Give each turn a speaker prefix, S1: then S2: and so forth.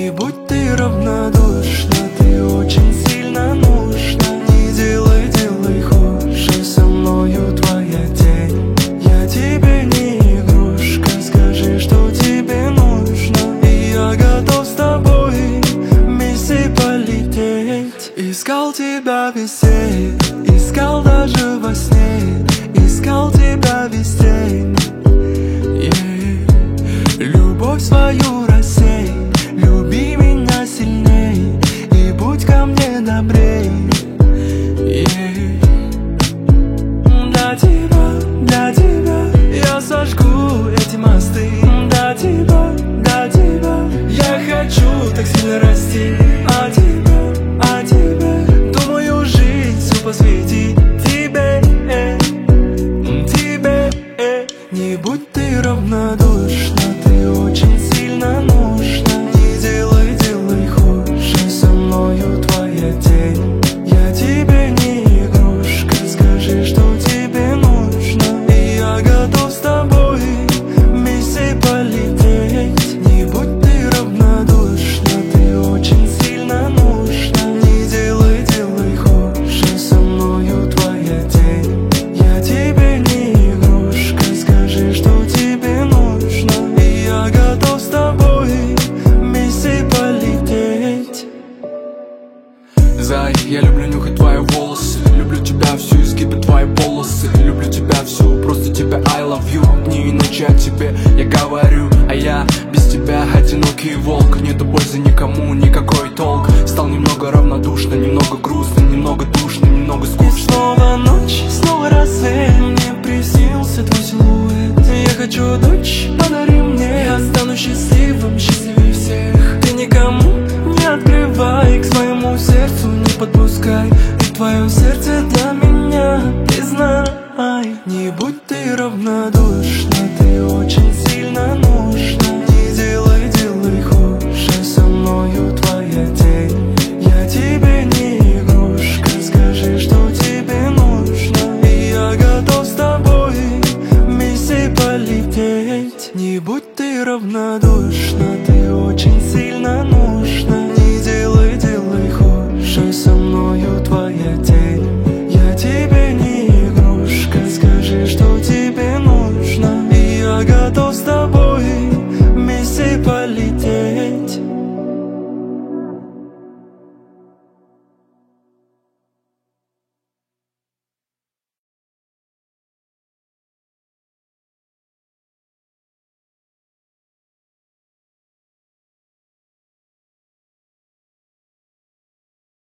S1: Не будь ты равнодушна, ты очень сильно нужна. Не делай, делай хуже, со мною твоя тень. Я тебе не игрушка, скажи, что тебе нужно, и я готов с тобой вместе полететь. Искал тебя везде, искал даже во сне, искал тебя везде. Любовь свою рассей, люби меня сильней и будь ко мне добрей. Для тебя я сожгу эти мосты. Для тебя я хочу так сильно расти. А тебе думаю жизнь всю посвятить тебе. Не будь ты равнодушна, ты очень сильно нужна. Не делай, делай хуже, со мною твоя тень. Я тебе не игрушка, скажи, что тебе нужно, и я готов с тобой вместе полететь. Не будь ты равнодушна, ты очень сильно нужна. Не делай, делай хуже, со мною твоя тень. Я тебе не игрушка, скажи, что тебе нужно, и я готов с тобой вместе полететь.
S2: Зай, я люблю нюхать твои волосы, люблю тебя всю, изгибы твои полосы. Люблю тебя всю, просто тебя I love you. Не иначе о тебе я говорю, а я без тебя одинокий волк. Нету пользы никому, никакой толк. Стал немного равнодушно, немного грустно, немного душно, немного скучно.
S1: И снова ночь, снова рассвет, мне приснился твой силуэт. Я хочу, дочь, подари мне, я стану счастливым.